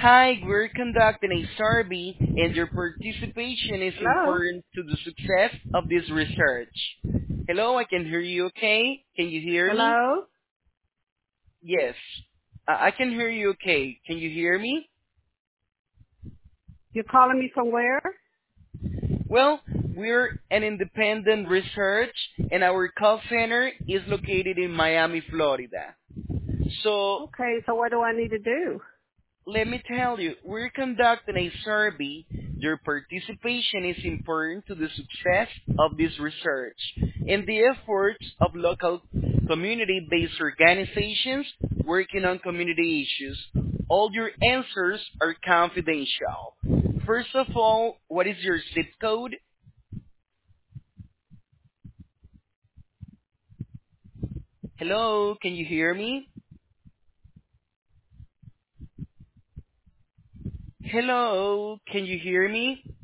Hi, we're conducting a survey and your participation is Hello? important to the success of this research. Hello, I can hear you okay? Can you hear me? Hello? Yes. I can hear you okay. Can you hear me? You're calling me from where? Well, we're an independent research and our call center is located in Miami, Florida. So Okay, so what do I need to do? let me tell you, we're conducting a survey. Your participation is important to the success of this research and the efforts of local community-based organizations working on community issues. All your answers are confidential. First of all, what is your zip code? Hello, can you hear me? Hello, can you hear me?